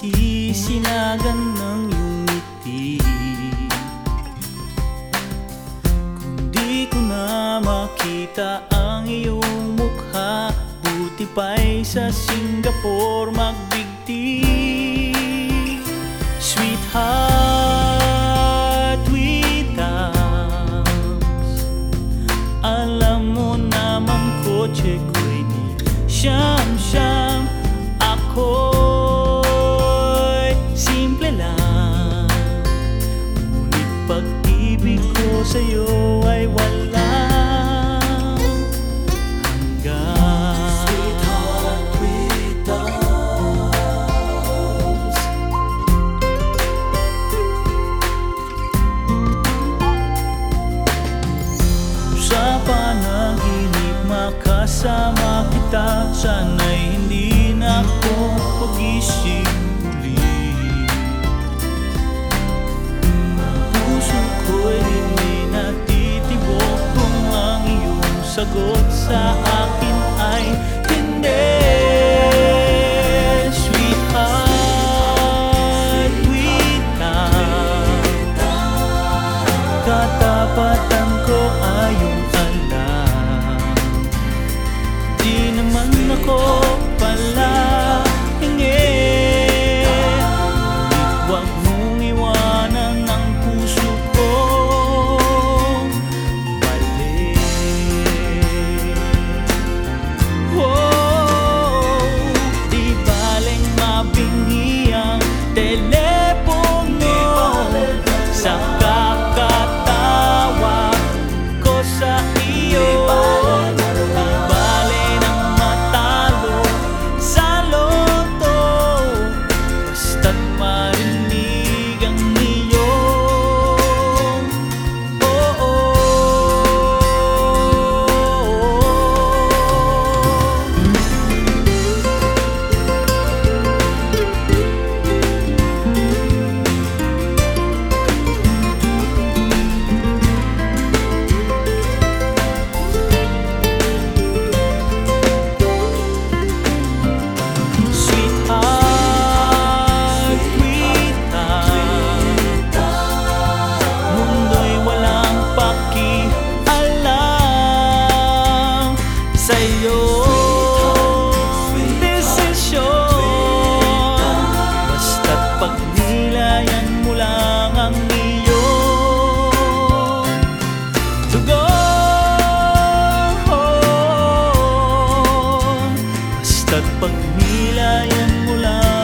nasisinagan ng iyong ngiti. Kung di ko na makita ang iyong mukha, buti pa'y sa Singapore magbigti. Sweetheart with us, alam mo naman kotse ko'y di siyam-siyam. Ako'y simple lang, ngunit pag-ibig ko sa'yo ay walang hanggan. Sweetheart with us, sa panaginip makasama kita, sana'y hindi na ako pag-isip muli. Ang puso ko'y hindi natitibok kung ang iyong sagot sa akin ay hindi. Sweetheart with us, katapatan ko ay iyong alam. Di naman ako pala hingi, ngunit huwag mong iwanan ang puso kong balik. Oh, di baling mabingi ang telepono sa kakatawa ko sa iyo. Di bale nang matalo sa loto, basta't marinig ang iyong oo. Sweetheart with us, mundo'y walang pakialam sa'yo. Desisyon, basta't pagnilayan mo lang ang iyong tugon. Basta't pagnilayan mo lang